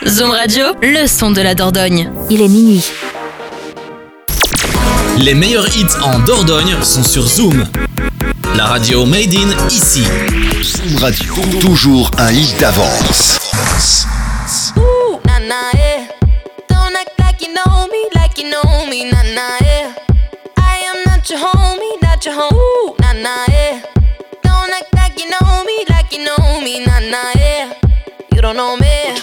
Zoom Radio, le son de la Dordogne. Il est minuit. Les meilleurs hits en Dordogne sont sur Zoom. La radio made in ici. Zoom Radio, toujours un hit d'avance. Ooh, nah, nah, yeah. Don't act like you know me, nah, nah, yeah. I am not your homie, ooh, nah, nah, yeah. Don't act like you know me, nah, nah, yeah. You don't know me.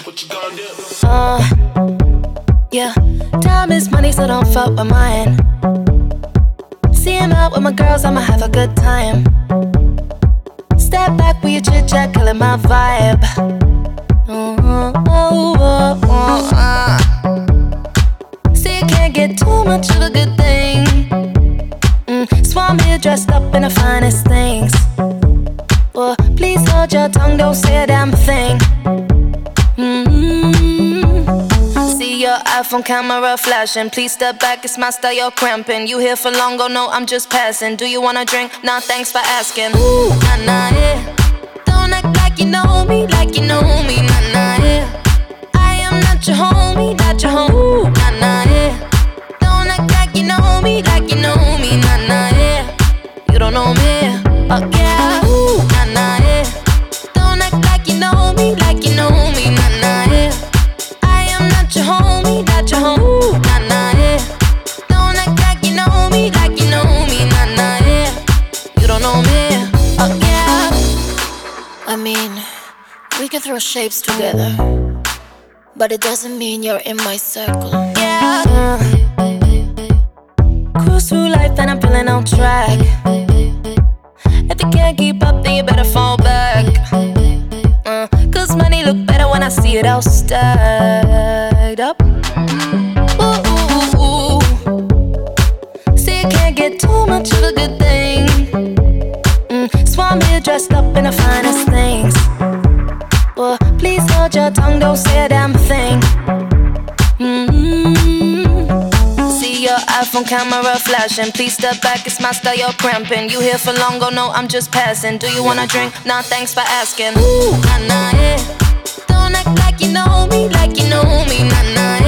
Yeah. Time is money, so don't fuck with mine. See him out with my girls, I'ma have a good time. Step back with your chit chat, killing my vibe. See, you can't get too much of a good thing. So I'm here dressed up in the finest things. Well, please hold your tongue, don't say a damn thing. See your iPhone camera flashing. Please step back, it's my style, you're cramping. You here for long, go no, I'm just passing. Do you wanna drink? Nah, thanks for asking. Ooh, nah, nah, yeah. Don't act like you know me, nah, nah, yeah. I am not your homie, ooh, nah, nah, yeah. Don't act like you know me, nah, nah, yeah. You don't know me, oh yeah, ooh, nah, nah, yeah. Don't act like you know me, nah, nah, yeah. I am not your homie, ooh, nah, nah, yeah. Don't act like you know me, nah, nah, yeah. You don't know me, oh yeah. I mean, we can throw shapes together, but it doesn't mean you're in my circle. Yeah. Cruise through life and I'm feeling on track. If you can't keep up, then you better fall back. Cause money look better when I see it all stacked up. Ooh, ooh, ooh. See, you can't get too much of a good thing. So I'm here dressed up in the finest things. Well, please hold your tongue, don't say a damn thing. See your iPhone camera flashing. Please step back, it's my style, you're cramping. You here for long, go no, I'm just passing. Do you wanna drink? Nah, thanks for asking. Ooh, nah, nah, yeah. Don't act like you know me, nah, nah, yeah.